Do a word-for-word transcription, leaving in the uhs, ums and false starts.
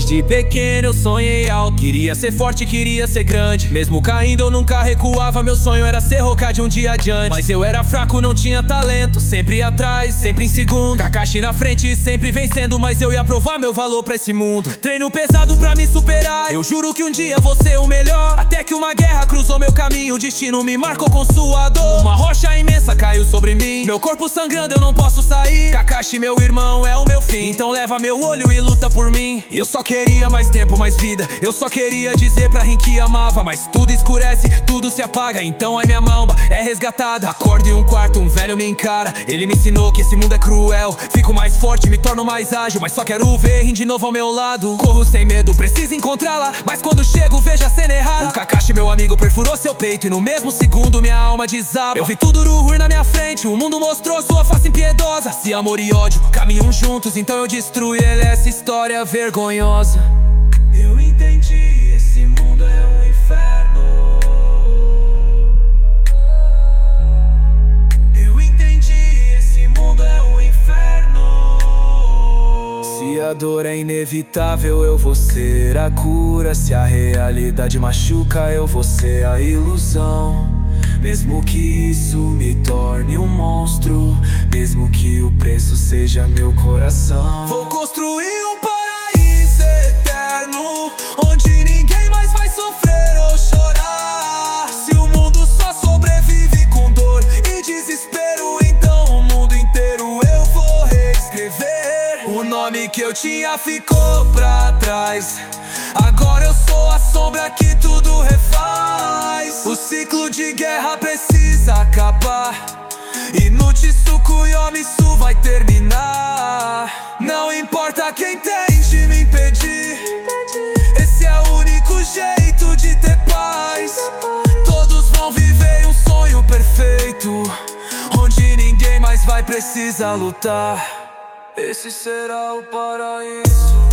Desde pequeno eu sonhei alto, queria ser forte, queria ser grande. Mesmo caindo eu nunca recuava, meu sonho era ser Hokage um dia adiante. Mas eu era fraco, não tinha talento, sempre atrás, sempre em segundo. Kakashi na frente, sempre vencendo, mas eu ia provar meu valor pra esse mundo. Treino pesado pra me superar, eu juro que um dia vou ser o melhor. Até que uma guerra cruzou meu caminho, o destino me marcou com sua dor. Uma rocha imensa caiu sobre mim, meu corpo sangrando, eu não posso sair. Kakashi, meu irmão, é o meu fim, então leva meu olho e luta por mim. Eu só queria mais tempo, mais vida, eu só queria dizer pra Rin que amava. Mas tudo escurece, tudo se apaga, então a minha mamba é resgatada. Acordo em um quarto, um velho me encara, ele me ensinou que esse mundo é cruel. Fico mais forte, me torno mais ágil, mas só quero ver Rin de novo ao meu lado. Corro sem medo, preciso encontrá-la, mas quando chego vejo a cena errada. O Kakashi, meu amigo, perfurou seu peito e no mesmo segundo minha alma desaba. Eu vi tudo ruim na minha frente, o mundo mostrou sua face impiedosa. Se amor e ódio caminham juntos, então eu destruo ele, essa história vergonhosa. Eu entendi, esse mundo é um inferno. Eu entendi, esse mundo é um inferno. Se a dor é inevitável, eu vou ser a cura. Se a realidade machuca, eu vou ser a ilusão. Mesmo que isso me torne um monstro, mesmo que o preço seja meu coração, vou construir um paraíso eterno, onde ninguém mais vai sofrer ou chorar. Se o mundo só sobrevive com dor e desespero, então o mundo inteiro eu vou reescrever. O nome que eu tinha ficou pra trás, agora eu sou a sombra que tudo refaz. O ciclo de guerra precisa acabar, e no Tsukuyomi isso vai terminar. Não importa quem tente me impedir, esse é o único jeito de ter paz. Todos vão viver um sonho perfeito, onde ninguém mais vai precisar lutar. Esse será o paraíso.